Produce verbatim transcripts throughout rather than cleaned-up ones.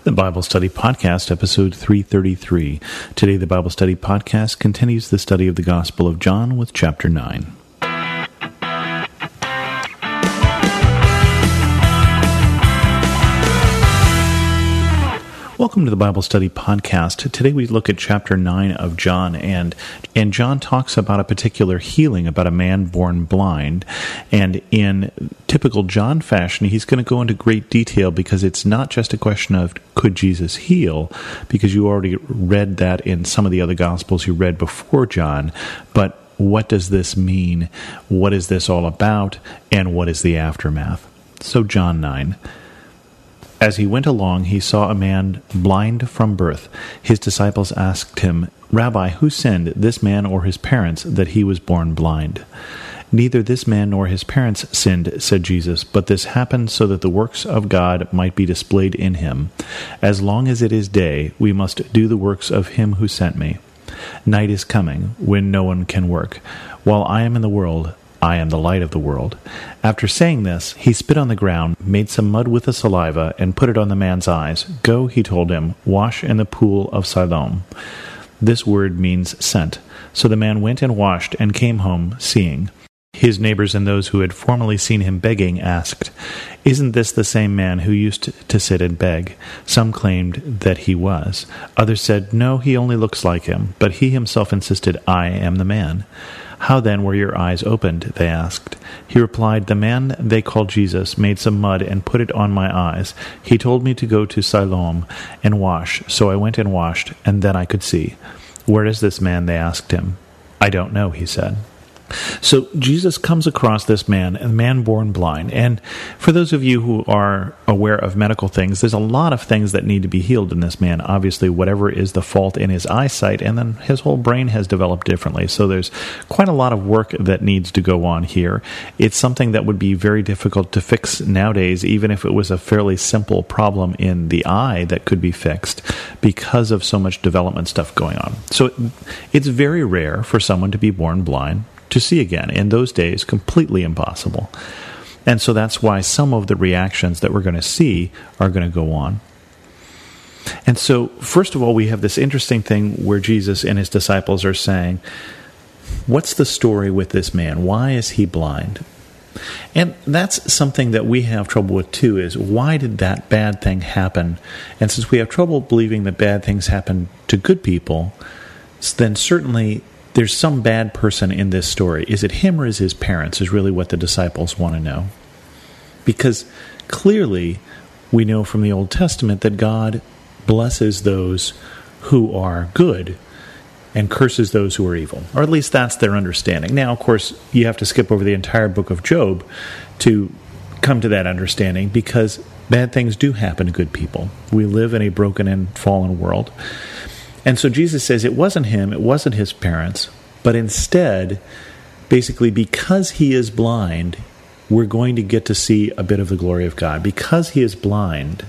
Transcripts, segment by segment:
The Bible Study Podcast, episode three thirty-three. Today, the Bible Study Podcast continues the study of the Gospel of John with chapter nine. Welcome to the Bible Study Podcast. Today we look at chapter nine of John, and and John talks about a particular healing, about a man born blind. And in typical John fashion, he's going to go into great detail because it's not just a question of could Jesus heal, because you already read that in some of the other Gospels you read before John, but what does this mean? What is this all about? And what is the aftermath? So John nine. As he went along, he saw a man blind from birth. His disciples asked him, "Rabbi, who sinned, this man or his parents, that he was born blind?" "Neither this man nor his parents sinned," said Jesus, "but this happened so that the works of God might be displayed in him. As long as it is day, we must do the works of him who sent me. Night is coming, when no one can work. While I am in the world, I am the light of the world." After saying this, he spit on the ground, made some mud with the saliva, and put it on the man's eyes. "Go," he told him, "wash in the pool of Siloam." This word means sent. So the man went and washed and came home seeing. His neighbors and those who had formerly seen him begging asked, "Isn't this the same man who used to sit and beg?" Some claimed that he was. Others said, "No, he only looks like him." But he himself insisted, "I am the man." "How then were your eyes opened?" they asked. He replied, "The man they called Jesus made some mud and put it on my eyes. He told me to go to Siloam and wash, so I went and washed, and then I could see." "Where is this man?" they asked him. "I don't know," he said. So Jesus comes across this man, a man born blind. And for those of you who are aware of medical things, there's a lot of things that need to be healed in this man. Obviously, whatever is the fault in his eyesight, and then his whole brain has developed differently. So there's quite a lot of work that needs to go on here. It's something that would be very difficult to fix nowadays, even if it was a fairly simple problem in the eye that could be fixed, because of so much development stuff going on. So it's very rare for someone to be born blind to see again. In those days, completely impossible. And so that's why some of the reactions that we're going to see are going to go on. And so, first of all, we have this interesting thing where Jesus and his disciples are saying, what's the story with this man? Why is he blind? And that's something that we have trouble with too, is why did that bad thing happen? And since we have trouble believing that bad things happen to good people, then certainly there's some bad person in this story. Is it him or is his parents, is really what the disciples want to know. Because clearly we know from the Old Testament that God blesses those who are good and curses those who are evil. Or at least that's their understanding. Now, of course, you have to skip over the entire book of Job to come to that understanding, because bad things do happen to good people. We live in a broken and fallen world. And so Jesus says it wasn't him, it wasn't his parents, but instead, basically because he is blind, we're going to get to see a bit of the glory of God. Because he is blind,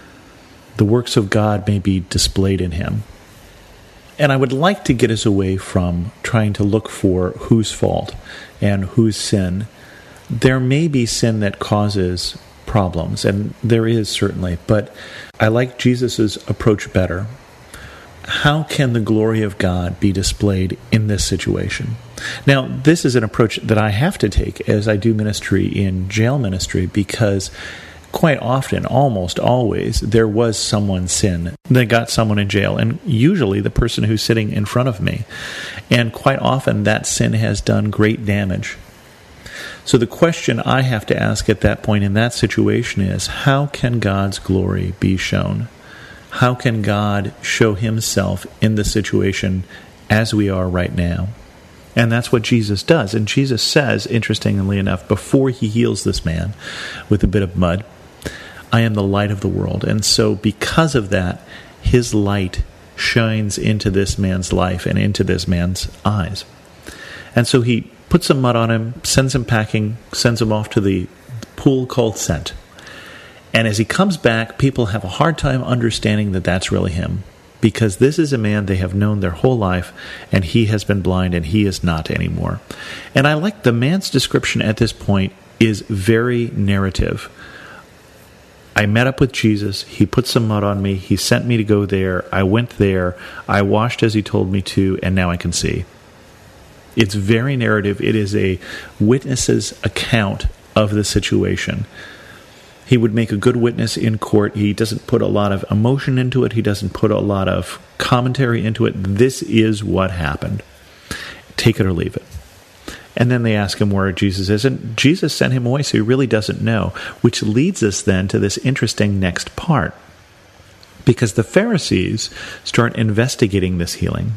the works of God may be displayed in him. And I would like to get us away from trying to look for whose fault and whose sin. There may be sin that causes problems, and there is certainly, but I like Jesus' approach better. How can the glory of God be displayed in this situation? Now, this is an approach that I have to take as I do ministry in jail ministry, because quite often, almost always, there was someone's sin that got someone in jail, and usually the person who's sitting in front of me. And quite often that sin has done great damage. So the question I have to ask at that point in that situation is, how can God's glory be shown? How can God show himself in the situation as we are right now? And that's what Jesus does. And Jesus says, interestingly enough, before he heals this man with a bit of mud, "I am the light of the world." And so because of that, his light shines into this man's life and into this man's eyes. And so he puts some mud on him, sends him packing, sends him off to the pool called Scent. And as he comes back, people have a hard time understanding that that's really him, because this is a man they have known their whole life, and he has been blind, and he is not anymore. And I like the man's description at this point is very narrative. I I met up with Jesus. He put some mud on me. He sent me to go there. I went there. I washed as he told me to, and now I can see. It's very narrative. It is a witness's account of the situation. He would make a good witness in court. He doesn't put a lot of emotion into it. He doesn't put a lot of commentary into it. This is what happened. Take it or leave it. And then they ask him where Jesus is, and Jesus sent him away, so he really doesn't know, which leads us then to this interesting next part. Because the Pharisees start investigating this healing.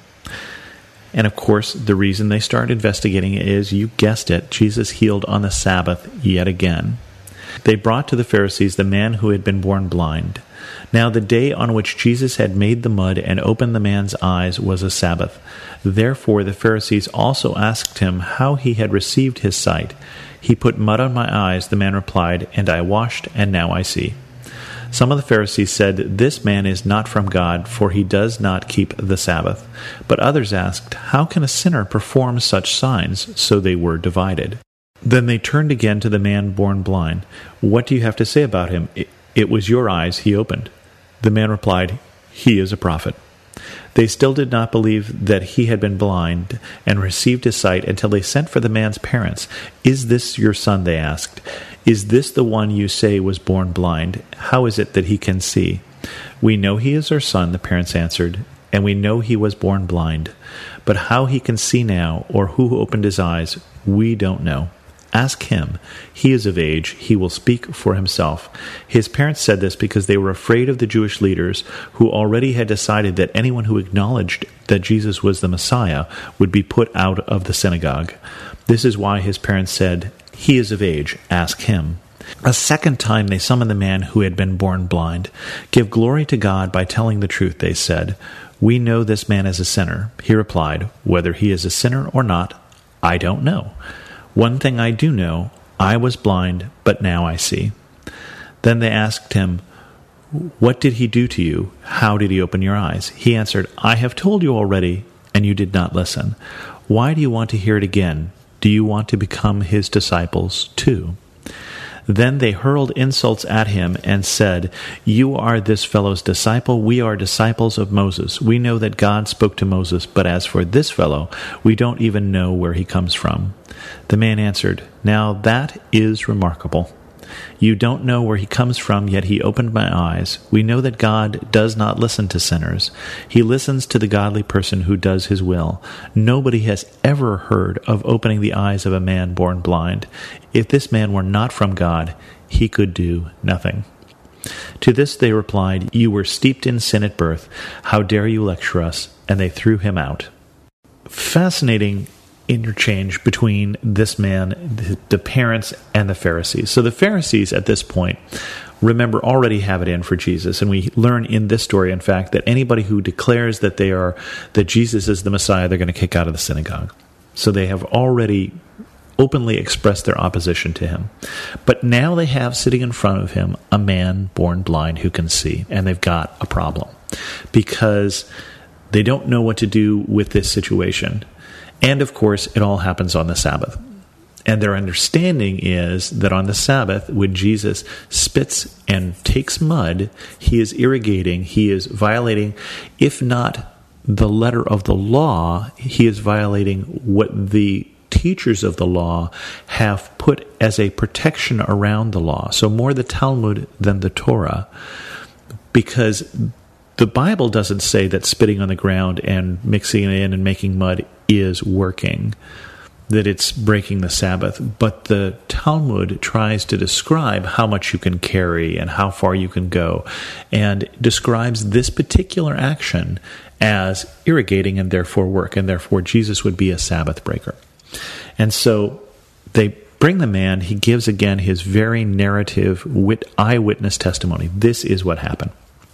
And of course, the reason they start investigating it is, you guessed it, Jesus healed on the Sabbath yet again. They brought to the Pharisees the man who had been born blind. Now the day on which Jesus had made the mud and opened the man's eyes was a Sabbath. Therefore the Pharisees also asked him how he had received his sight. He put mud on my eyes, the man replied, and I washed, and now I see. Some of the Pharisees said, this man is not from God, for he does not keep the Sabbath. But others asked, how can a sinner perform such signs? So they were divided. Then they turned again to the man born blind. What do you have to say about him? It, it was your eyes he opened. The man replied, he is a prophet. They still did not believe that he had been blind and received his sight until they sent for the man's parents. Is this your son, they asked. Is this the one you say was born blind? How is it that he can see? We know he is our son, the parents answered, and we know he was born blind. But how he can see now, or who opened his eyes, we don't know. Ask him. He is of age. He will speak for himself. His parents said this because they were afraid of the Jewish leaders, who already had decided that anyone who acknowledged that Jesus was the Messiah would be put out of the synagogue. This is why his parents said, he is of age. Ask him. A second time they summoned the man who had been born blind. Give glory to God by telling the truth, they said. We know this man is a sinner. He replied, whether he is a sinner or not, I don't know. One thing I do know, I was blind, but now I see. Then they asked him, what did he do to you? How did he open your eyes? He answered, I have told you already, and you did not listen. Why do you want to hear it again? Do you want to become his disciples too? Then they hurled insults at him and said, you are this fellow's disciple. We are disciples of Moses. We know that God spoke to Moses, but as for this fellow, we don't even know where he comes from. The man answered, now that is remarkable. You don't know where he comes from, yet he opened my eyes. We know that God does not listen to sinners. He listens to the godly person who does his will. Nobody has ever heard of opening the eyes of a man born blind. If this man were not from God, he could do nothing. To this they replied, you were steeped in sin at birth. How dare you lecture us? And they threw him out. Fascinating interchange between this man, the, the parents, and the Pharisees. So the Pharisees at this point, remember, already have it in for Jesus. And we learn in this story, in fact, that anybody who declares that they are, that Jesus is the Messiah, they're going to kick out of the synagogue. So they have already openly expressed their opposition to him. But now they have sitting in front of him a man born blind who can see, and they've got a problem because they don't know what to do with this situation. And of course, it all happens on the Sabbath. And their understanding is that on the Sabbath, when Jesus spits and takes mud, he is irrigating, he is violating, if not the letter of the law, he is violating what the teachers of the law have put as a protection around the law. So more the Talmud than the Torah, because the Bible doesn't say that spitting on the ground and mixing it in and making mud is working, that it's breaking the Sabbath. But the Talmud tries to describe how much you can carry and how far you can go, and describes this particular action as irrigating and therefore work, and therefore Jesus would be a Sabbath breaker. And so they bring the man. He gives again his very narrative wit- eyewitness testimony. This is what happened.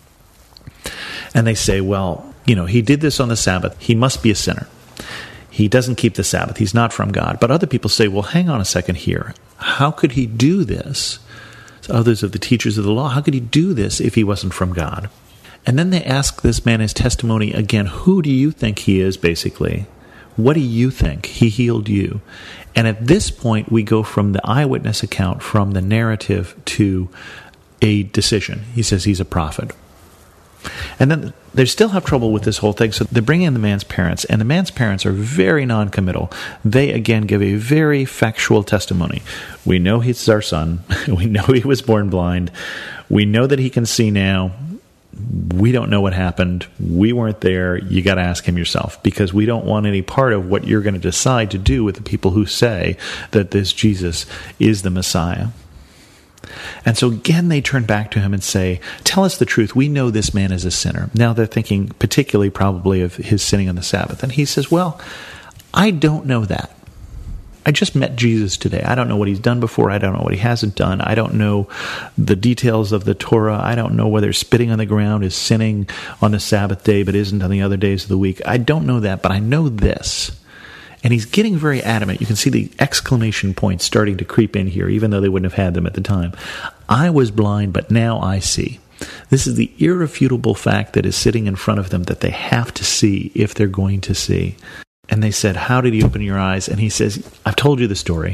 And they say, well, you know, he did this on the Sabbath. He must be a sinner. He doesn't keep the Sabbath. He's not from God. But other people say, well, hang on a second here. How could he do this? So others of the teachers of the law, how could he do this if he wasn't from God? And then they ask this man his testimony again. Who do you think he is, basically? What do you think? He healed you. And at this point, we go from the eyewitness account, from the narrative, to a decision. He says he's a prophet. And then they still have trouble with this whole thing, so they bring in the man's parents, and the man's parents are very non-committal. They, again, give a very factual testimony. We know he's our son. We know he was born blind. We know that he can see now. We don't know what happened. We weren't there. You got to ask him yourself, because we don't want any part of what you're going to decide to do with the people who say that this Jesus is the Messiah. And so again, they turn back to him and say, tell us the truth. We know this man is a sinner. Now they're thinking particularly probably of his sinning on the Sabbath. And he says, well, I don't know that. I just met Jesus today. I don't know what he's done before. I don't know what he hasn't done. I don't know the details of the Torah. I don't know whether spitting on the ground is sinning on the Sabbath day but isn't on the other days of the week. I don't know that, but I know this. And he's getting very adamant. You can see the exclamation points starting to creep in here, even though they wouldn't have had them at the time. I was blind, but now I see. This is the irrefutable fact that is sitting in front of them that they have to see if they're going to see. And they said, how did he open your eyes? And he says, I've told you the story.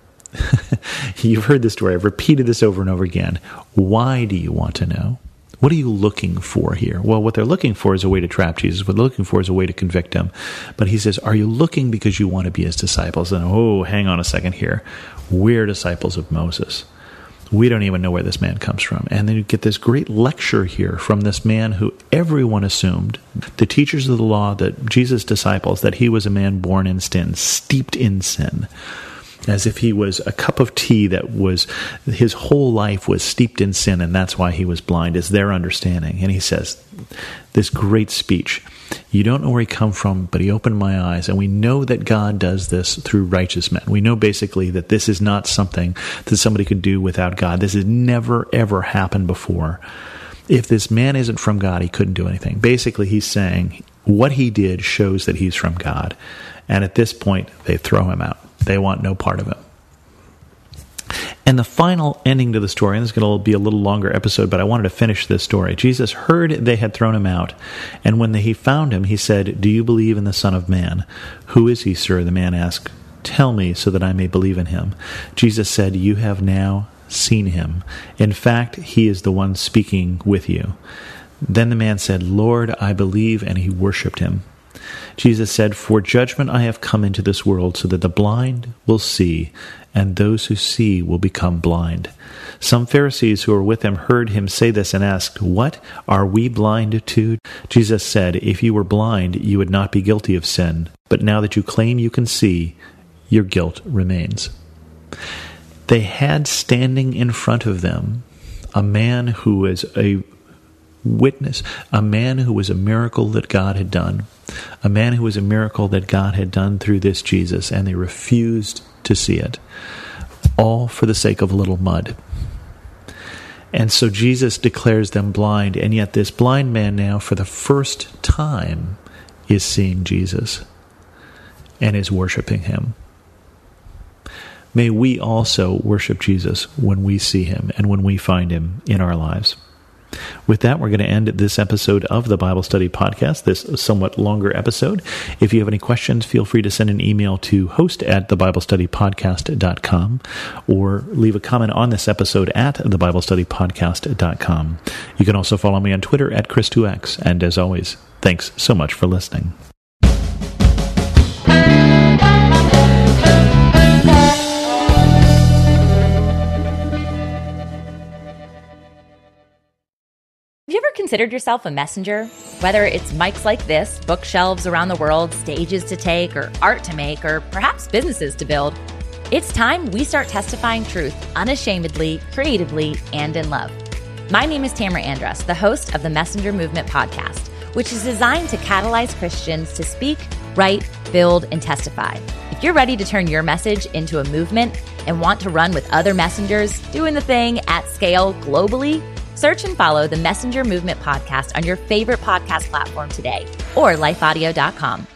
You've heard the story. I've repeated this over and over again. Why do you want to know? What are you looking for here? Well, what they're looking for is a way to trap Jesus. What they're looking for is a way to convict him. But he says, are you looking because you want to be his disciples? And oh, hang on a second here. We're disciples of Moses. We don't even know where this man comes from. And then you get this great lecture here from this man who everyone assumed, the teachers of the law, that Jesus' disciples, that he was a man born in sin, steeped in sin. As if he was a cup of tea that was, his whole life was steeped in sin, and that's why he was blind, is their understanding. And he says, this great speech, you don't know where he come from, but he opened my eyes, and we know that God does this through righteous men. We know basically that this is not something that somebody could do without God. This has never, ever happened before. If this man isn't from God, he couldn't do anything. Basically, he's saying what he did shows that he's from God. And at this point, they throw him out. They want no part of him. And the final ending to the story, and this is going to be a little longer episode, but I wanted to finish this story. Jesus heard they had thrown him out, and when he found him, he said, do you believe in the Son of Man? Who is he, sir? The man asked. Tell me so that I may believe in him. Jesus said, you have now seen him. In fact, he is the one speaking with you. Then the man said, Lord, I believe, and he worshipped him. Jesus said, for judgment I have come into this world, so that the blind will see, and those who see will become blind. Some Pharisees who were with him heard him say this and asked, what? Are we blind too? Jesus said, if you were blind, you would not be guilty of sin. But now that you claim you can see, your guilt remains. They had standing in front of them a man who was a witness, a man who was a miracle that God had done, a man who was a miracle that God had done through this Jesus, and they refused to see it, all for the sake of a little mud. And so Jesus declares them blind, and yet this blind man now, for the first time, is seeing Jesus and is worshiping him. May we also worship Jesus when we see him and when we find him in our lives. With that, we're going to end this episode of the Bible Study Podcast, this somewhat longer episode. If you have any questions, feel free to send an email to host at the bible study podcast dot com or leave a comment on this episode at the bible study podcast dot com. You can also follow me on Twitter at Chris two X. And as always, thanks so much for listening. Have you ever considered yourself a messenger? Whether it's mics like this, bookshelves around the world, stages to take, or art to make, or perhaps businesses to build, it's time we start testifying truth unashamedly, creatively, and in love. My name is Tamara Andrus, the host of the Messenger Movement podcast, which is designed to catalyze Christians to speak, write, build, and testify. If you're ready to turn your message into a movement and want to run with other messengers doing the thing at scale globally, search and follow the Messenger Movement podcast on your favorite podcast platform today or life audio dot com.